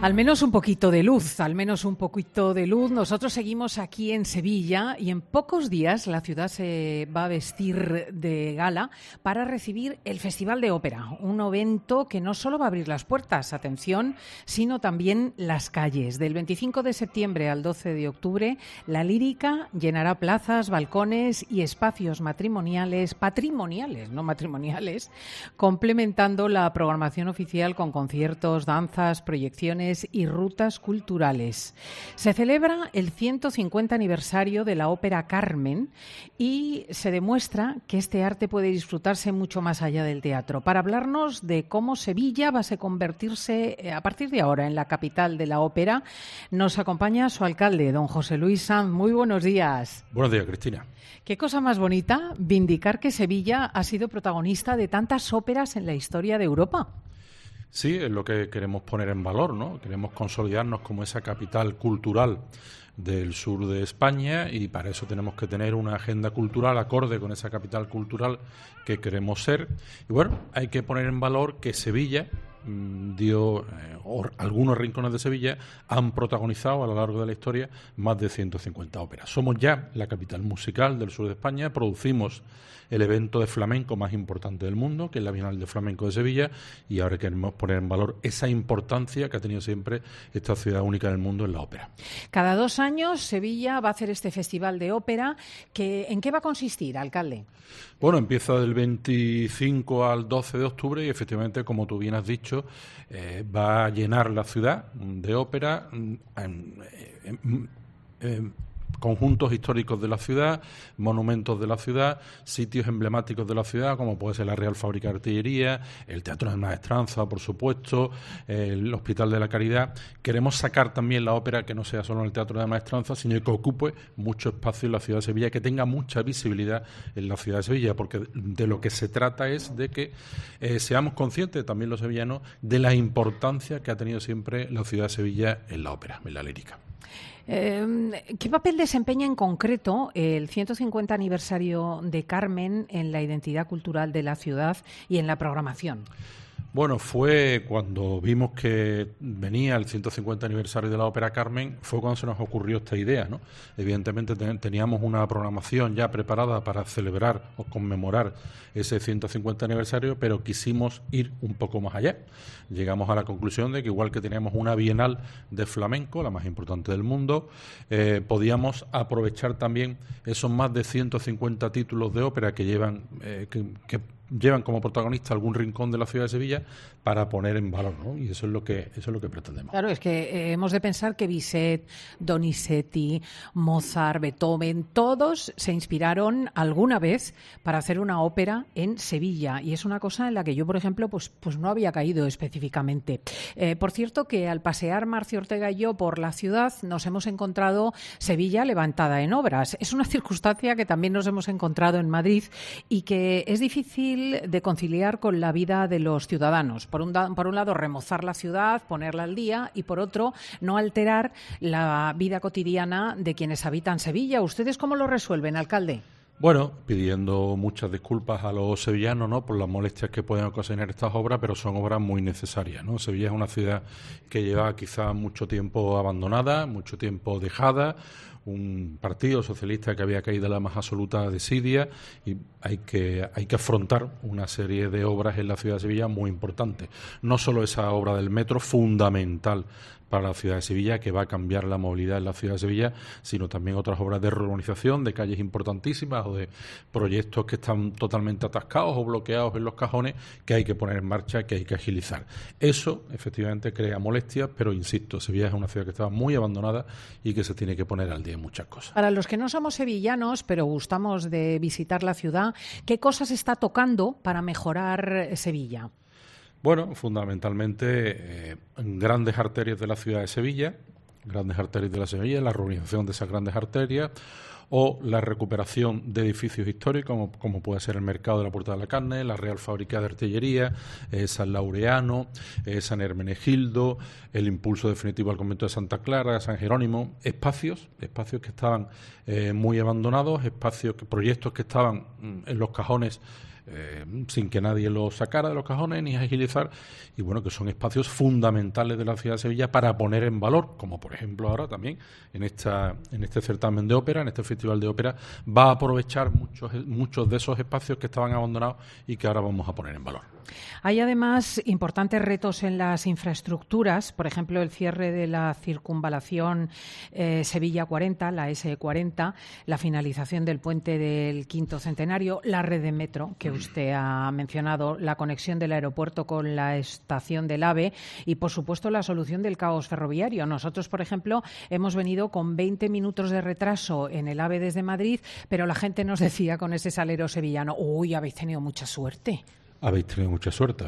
Al menos un poquito de luz, al menos un poquito de luz. Nosotros seguimos aquí en Sevilla y en pocos días la ciudad se va a vestir de gala para recibir el Festival de Ópera, un evento que no solo va a abrir las puertas, atención, sino también las calles. Del 25 de septiembre al 12 de octubre, la lírica llenará plazas, balcones y espacios patrimoniales, no matrimoniales, complementando la programación oficial con conciertos, danzas, proyecciones y rutas culturales. Se celebra el 150 aniversario de la ópera Carmen y se demuestra que este arte puede disfrutarse mucho más allá del teatro. Para hablarnos de cómo Sevilla va a convertirse a partir de ahora en la capital de la ópera, nos acompaña su alcalde, don José Luis Sanz. Muy buenos días. Buenos días, Cristina. Qué cosa más bonita vindicar que Sevilla ha sido protagonista de tantas óperas en la historia de Europa. Sí, es lo que queremos poner en valor, ¿no? Queremos consolidarnos como esa capital cultural del sur de España y para eso tenemos que tener una agenda cultural acorde con esa capital cultural que queremos ser. Y bueno, hay que poner en valor que Sevilla algunos rincones de Sevilla han protagonizado a lo largo de la historia más de 150 óperas. Somos ya la capital musical del sur de España, producimos el evento de flamenco más importante del mundo, que es la Bienal de Flamenco de Sevilla, y ahora queremos poner en valor esa importancia que ha tenido siempre esta ciudad única del mundo en la ópera. Cada 2 años Sevilla va a hacer este festival de ópera. ¿En qué va a consistir, alcalde? Bueno, empieza del 25 al 12 de octubre y efectivamente, como tú bien has dicho, va a llenar la ciudad de ópera, conjuntos históricos de la ciudad, monumentos de la ciudad, sitios emblemáticos de la ciudad, como puede ser la Real Fábrica de Artillería, el Teatro de Maestranza, por supuesto, el Hospital de la Caridad. Queremos sacar también la ópera que no sea solo en el Teatro de Maestranza, sino que ocupe mucho espacio en la ciudad de Sevilla, que tenga mucha visibilidad en la ciudad de Sevilla, porque de lo que se trata es de que seamos conscientes, también los sevillanos, de la importancia que ha tenido siempre la ciudad de Sevilla en la ópera, en la lírica. ¿Qué papel desempeña en concreto el 150 aniversario de Carmen en la identidad cultural de la ciudad y en la programación? Bueno, fue cuando vimos que venía el 150 aniversario de la ópera Carmen, fue cuando se nos ocurrió esta idea, ¿no? Evidentemente teníamos una programación ya preparada para celebrar o conmemorar ese 150 aniversario, pero quisimos ir un poco más allá. Llegamos a la conclusión de que igual que teníamos una bienal de flamenco, la más importante del mundo, podíamos aprovechar también esos más de 150 títulos de ópera que llevan como protagonista algún rincón de la ciudad de Sevilla para poner en valor, ¿no? Y eso es lo que pretendemos. Claro, es que hemos de pensar que Bizet, Donizetti, Mozart, Beethoven, todos se inspiraron alguna vez para hacer una ópera en Sevilla, y es una cosa en la que yo, por ejemplo, pues no había caído específicamente. Por cierto, que al pasear Marcio Ortega y yo por la ciudad nos hemos encontrado Sevilla levantada en obras. Es una circunstancia que también nos hemos encontrado en Madrid y que es difícil de conciliar con la vida de los ciudadanos. Por un lado, remozar la ciudad, ponerla al día, y por otro, no alterar la vida cotidiana de quienes habitan Sevilla. ¿Ustedes cómo lo resuelven, alcalde? Bueno, pidiendo muchas disculpas a los sevillanos, ¿no?, por las molestias que pueden ocasionar estas obras, pero son obras muy necesarias, ¿no? Sevilla es una ciudad que lleva quizá mucho tiempo abandonada, mucho tiempo dejada, un partido socialista que había caído en la más absoluta desidia, y hay que afrontar una serie de obras en la ciudad de Sevilla muy importantes. No solo esa obra del metro, fundamental para la ciudad de Sevilla, que va a cambiar la movilidad en la ciudad de Sevilla, sino también otras obras de reurbanización, de calles importantísimas o de proyectos que están totalmente atascados o bloqueados en los cajones, que hay que poner en marcha, que hay que agilizar. Eso, efectivamente, crea molestias, pero insisto, Sevilla es una ciudad que estaba muy abandonada y que se tiene que poner al día en muchas cosas. Para los que no somos sevillanos, pero gustamos de visitar la ciudad, ¿qué cosas está tocando para mejorar Sevilla? Bueno, fundamentalmente grandes arterias de la ciudad de Sevilla, la reurbanización de esas grandes arterias, o la recuperación de edificios históricos como puede ser el Mercado de la Puerta de la Carne, la Real Fábrica de Artillería, San Laureano, San Hermenegildo, el impulso definitivo al convento de Santa Clara, San Jerónimo, espacios que estaban muy abandonados, proyectos que estaban en los cajones sin que nadie los sacara de los cajones ni agilizar, y bueno, que son espacios fundamentales de la ciudad de Sevilla para poner en valor, como por ejemplo ahora también en este certamen de ópera, en este festival de ópera, va a aprovechar muchos de esos espacios que estaban abandonados y que ahora vamos a poner en valor. Hay además importantes retos en las infraestructuras, por ejemplo, el cierre de la circunvalación Sevilla 40, la S40, la finalización del puente del Quinto Centenario, la red de metro que usted ha mencionado, la conexión del aeropuerto con la estación del AVE y, por supuesto, la solución del caos ferroviario. Nosotros, por ejemplo, hemos venido con 20 minutos de retraso en el AVE desde Madrid, pero la gente nos decía con ese salero sevillano, uy, habéis tenido mucha suerte. Habéis tenido mucha suerte.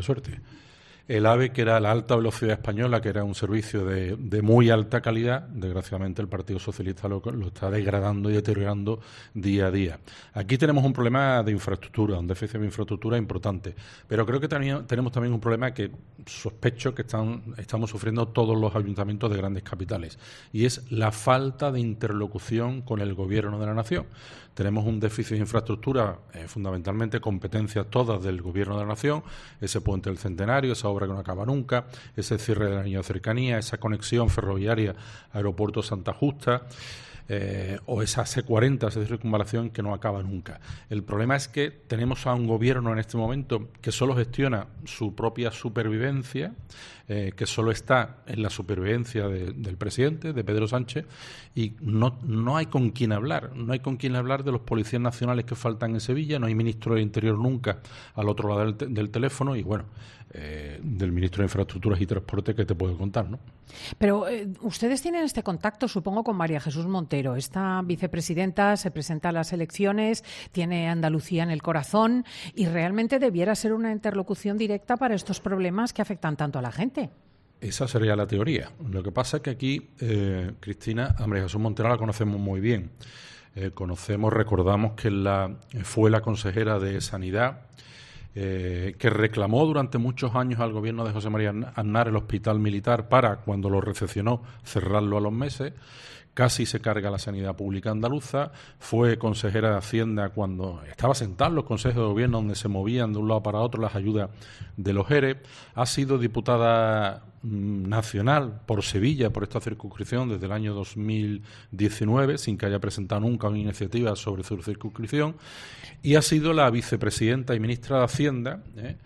El AVE, que era la alta velocidad española, que era un servicio de muy alta calidad, desgraciadamente el Partido Socialista lo está degradando y deteriorando día a día. Aquí tenemos un problema de infraestructura, un déficit de infraestructura importante, pero creo que tenemos también un problema que sospecho que estamos sufriendo todos los ayuntamientos de grandes capitales, y es la falta de interlocución con el Gobierno de la Nación. Tenemos un déficit de infraestructura, fundamentalmente competencias todas del Gobierno de la Nación, ese puente del Centenario, esa obra que no acaba nunca, ese cierre de la línea de cercanía, esa conexión ferroviaria aeropuerto Santa Justa, o esa C40, esa circunvalación que no acaba nunca. El problema es que tenemos a un gobierno en este momento que solo gestiona su propia supervivencia, que solo está en la supervivencia del presidente, de Pedro Sánchez, y no hay con quién hablar. No hay con quién hablar de los policías nacionales que faltan en Sevilla, no hay ministro del Interior nunca al otro lado del teléfono, y bueno, del ministro de Infraestructuras y Transporte, que te puedo contar, ¿no? Pero ustedes tienen este contacto, supongo, con María Jesús Montero. Esta vicepresidenta se presenta a las elecciones, tiene Andalucía en el corazón y realmente debiera ser una interlocución directa para estos problemas que afectan tanto a la gente. Esa sería la teoría. Lo que pasa es que aquí, Cristina, a María Jesús Montero la conocemos muy bien. Recordamos que fue la consejera de Sanidad, que reclamó durante muchos años al gobierno de José María Aznar el hospital militar para, cuando lo recepcionó, cerrarlo a los meses. Casi se carga la sanidad pública andaluza. Fue consejera de Hacienda cuando estaba sentada en los consejos de gobierno donde se movían de un lado para otro las ayudas de los ERE. Ha sido diputada nacional por Sevilla, por esta circunscripción, desde el año 2019, sin que haya presentado nunca una iniciativa sobre su circunscripción, y ha sido la vicepresidenta y ministra de Hacienda,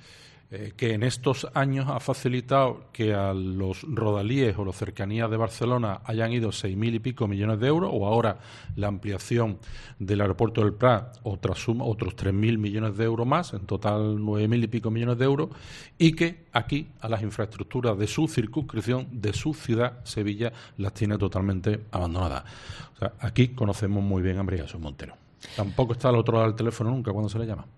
que en estos años ha facilitado que a los rodalíes o las cercanías de Barcelona hayan ido 6.000 y pico millones de euros, o ahora la ampliación del aeropuerto del Prat, otros 3.000 millones de euros más, en total 9.000 y pico millones de euros, y que aquí a las infraestructuras de su circunscripción, de su ciudad, Sevilla, las tiene totalmente abandonadas. O sea, aquí conocemos muy bien a María Jesús Montero. Tampoco está al otro lado del teléfono nunca cuando se le llama.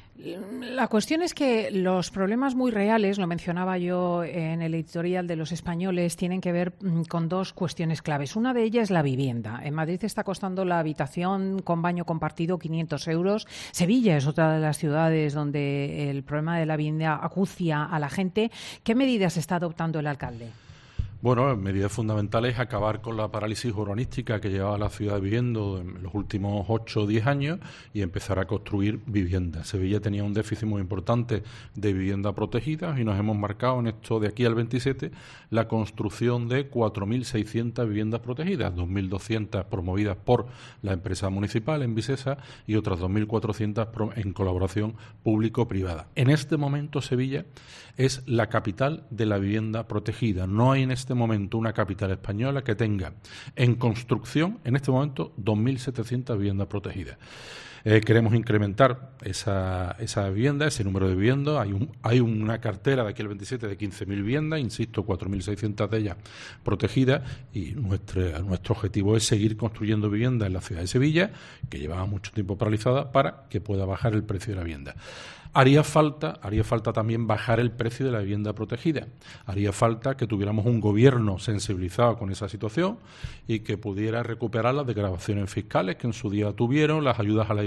La cuestión es que los problemas muy reales, lo mencionaba yo en el editorial de Los Españoles, tienen que ver con dos cuestiones claves. Una de ellas es la vivienda. En Madrid está costando la habitación con baño compartido 500 euros. Sevilla es otra de las ciudades donde el problema de la vivienda acucia a la gente. ¿Qué medidas está adoptando el alcalde? Bueno, medidas fundamentales: acabar con la parálisis urbanística que llevaba la ciudad viviendo en los últimos 8 o 10 años y empezar a construir viviendas. Sevilla tenía un déficit muy importante de vivienda protegida y nos hemos marcado en esto de aquí al 27 la construcción de 4.600 viviendas protegidas, 2.200 promovidas por la empresa municipal en Vicesa y otras 2.400 en colaboración público-privada. En este momento Sevilla es la capital de la vivienda protegida. No hay en este momento una capital española que tenga en construcción, en este momento, 2.700 viviendas protegidas. Queremos incrementar esa vivienda, ese número de viviendas. Hay una cartera de aquí al 27 de 15.000 viviendas, insisto, 4.600 de ellas protegidas, y nuestro objetivo es seguir construyendo viviendas en la ciudad de Sevilla, que llevaba mucho tiempo paralizada, para que pueda bajar el precio de la vivienda. Haría falta también bajar el precio de la vivienda protegida. Haría falta que tuviéramos un gobierno sensibilizado con esa situación y que pudiera recuperar las desgravaciones fiscales que en su día tuvieron, las ayudas a la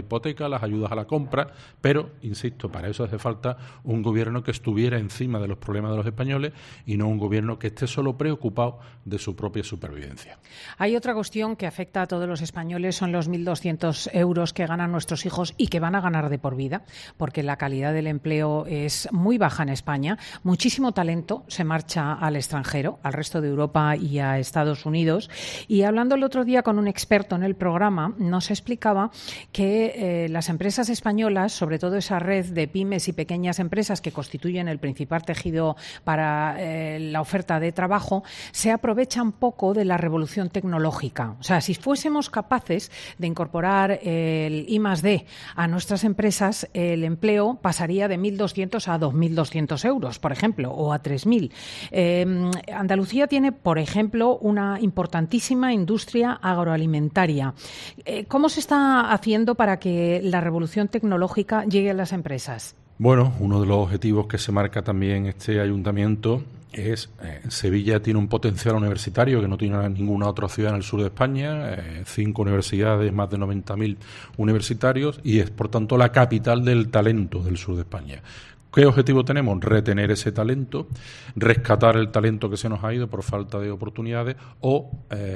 hipoteca, las ayudas a la compra, pero, insisto, para eso hace falta un gobierno que estuviera encima de los problemas de los españoles y no un gobierno que esté solo preocupado de su propia supervivencia. Hay otra cuestión que afecta a todos los españoles, son los 1.200 euros que ganan nuestros hijos y que van a ganar de por vida, porque la calidad del empleo es muy baja en España. Muchísimo talento se marcha al extranjero, al resto de Europa y a Estados Unidos. Y hablando el otro día con un experto en el programa, nos explicaba que las empresas españolas, sobre todo esa red de pymes y pequeñas empresas que constituyen el principal tejido para la oferta de trabajo, se aprovechan poco de la revolución tecnológica. O sea, si fuésemos capaces de incorporar el I+D a nuestras empresas, el empleo pasaría de 1.200 a 2.200 euros, por ejemplo, o a 3.000. Andalucía tiene, por ejemplo, una importantísima industria agroalimentaria. ¿Cómo se está haciendo para que la revolución tecnológica llegue a las empresas? Bueno, uno de los objetivos que se marca también este ayuntamiento es Sevilla tiene un potencial universitario que no tiene ninguna otra ciudad en el sur de España, 5 universidades, más de 90.000 universitarios, y es, por tanto, la capital del talento del sur de España. ¿Qué objetivo tenemos? Retener ese talento, rescatar el talento que se nos ha ido por falta de oportunidades o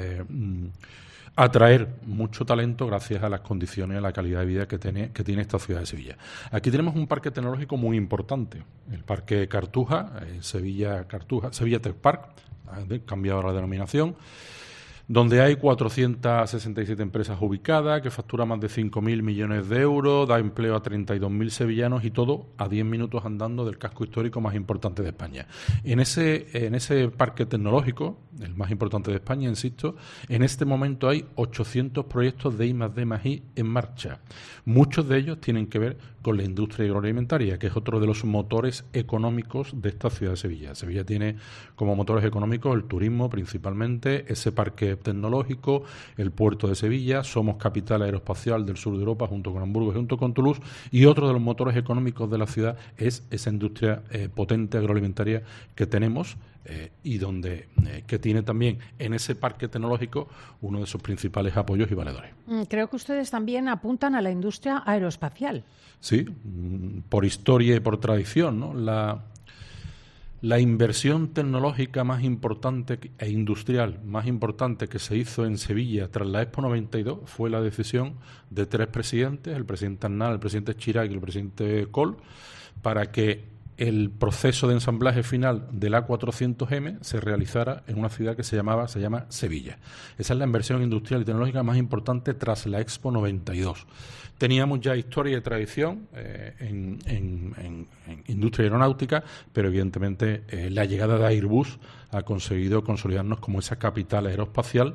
atraer mucho talento gracias a las condiciones, a la calidad de vida que tiene esta ciudad de Sevilla. Aquí tenemos un parque tecnológico muy importante, el Parque Cartuja, Sevilla Tech Park, cambiado la denominación, donde hay 467 empresas ubicadas, que factura más de 5.000 millones de euros, da empleo a 32.000 sevillanos y todo a 10 minutos andando del casco histórico más importante de España. En ese parque tecnológico, el más importante de España, insisto, en este momento hay 800 proyectos de I+D+I en marcha. Muchos de ellos tienen que ver con la industria agroalimentaria, que es otro de los motores económicos de esta ciudad de Sevilla. Sevilla tiene como motores económicos el turismo principalmente, ese parque tecnológico, el puerto de Sevilla, somos capital aeroespacial del sur de Europa junto con Hamburgo y junto con Toulouse, y otro de los motores económicos de la ciudad es esa industria potente agroalimentaria que tenemos y que tiene también en ese parque tecnológico uno de sus principales apoyos y valedores. Creo que ustedes también apuntan a la industria aeroespacial. Sí, por historia y por tradición, ¿no? La inversión tecnológica más importante e industrial más importante que se hizo en Sevilla tras la Expo 92 fue la decisión de 3 presidentes, el presidente Aznar, el presidente Chirac y el presidente Kohl, para que el proceso de ensamblaje final del A400M se realizara en una ciudad que se llama Sevilla. Esa es la inversión industrial y tecnológica más importante tras la Expo 92. Teníamos ya historia y tradición en industria aeronáutica, pero evidentemente la llegada de Airbus ha conseguido consolidarnos como esa capital aeroespacial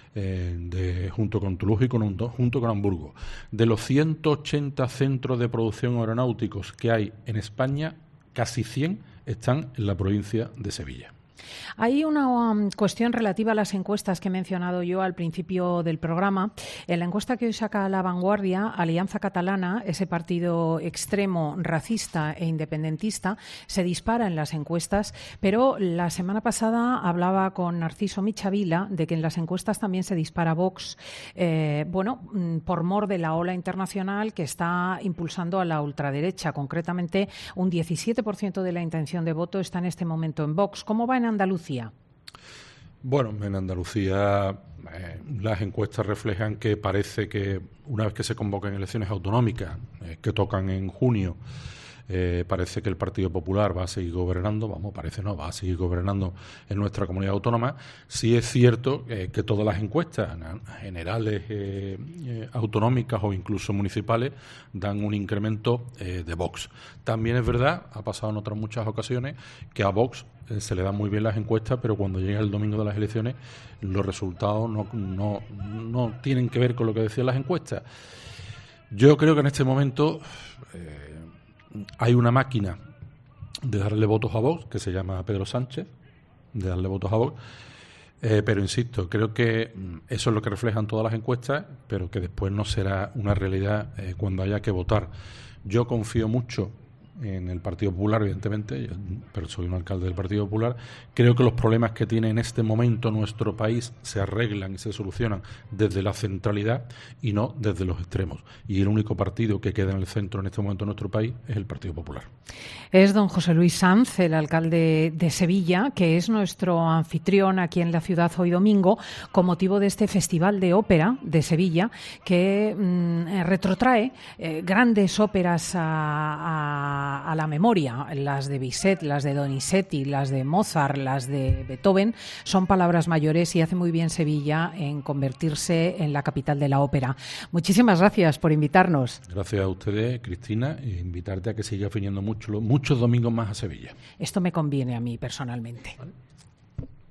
junto con Toulouse y junto con Hamburgo. De los 180 centros de producción aeronáuticos que hay en España, casi 100 están en la provincia de Sevilla. Hay una cuestión relativa a las encuestas que he mencionado yo al principio del programa. En la encuesta que hoy saca La Vanguardia, Alianza Catalana, ese partido extremo, racista e independentista, se dispara en las encuestas, pero la semana pasada hablaba con Narciso Michavila de que en las encuestas también se dispara Vox, por mor de la ola internacional que está impulsando a la ultraderecha. Concretamente, un 17% de la intención de voto está en este momento en Vox. ¿Cómo va en Andalucía? Bueno, en Andalucía las encuestas reflejan que parece que una vez que se convocan elecciones autonómicas que tocan en junio, parece que el Partido Popular va a seguir gobernando, va a seguir gobernando en nuestra comunidad autónoma. Sí es cierto que todas las encuestas generales, autonómicas o incluso municipales dan un incremento de Vox. También es verdad, ha pasado en otras muchas ocasiones, que a Vox se le dan muy bien las encuestas, pero cuando llega el domingo de las elecciones los resultados no tienen que ver con lo que decían las encuestas. Yo creo que en este momento hay una máquina de darle votos a Vox que se llama Pedro Sánchez, de darle votos a Vox, pero insisto, creo que eso es lo que reflejan todas las encuestas, pero que después no será una realidad cuando haya que votar. Yo confío mucho en el Partido Popular, evidentemente, pero soy un alcalde del Partido Popular. Creo que los problemas que tiene en este momento nuestro país se arreglan y se solucionan desde la centralidad y no desde los extremos. Y el único partido que queda en el centro en este momento en nuestro país es el Partido Popular. Es don José Luis Sanz, el alcalde de Sevilla, que es nuestro anfitrión aquí en la ciudad hoy domingo, con motivo de este Festival de Ópera de Sevilla, que retrotrae grandes óperas a la memoria. Las de Bizet, las de Donizetti, las de Mozart, las de Beethoven, son palabras mayores y hace muy bien Sevilla en convertirse en la capital de la ópera. Muchísimas gracias por invitarnos. Gracias a ustedes, Cristina, e invitarte a que sigas viniendo muchos domingos más a Sevilla. Esto me conviene a mí personalmente. ¿Vale?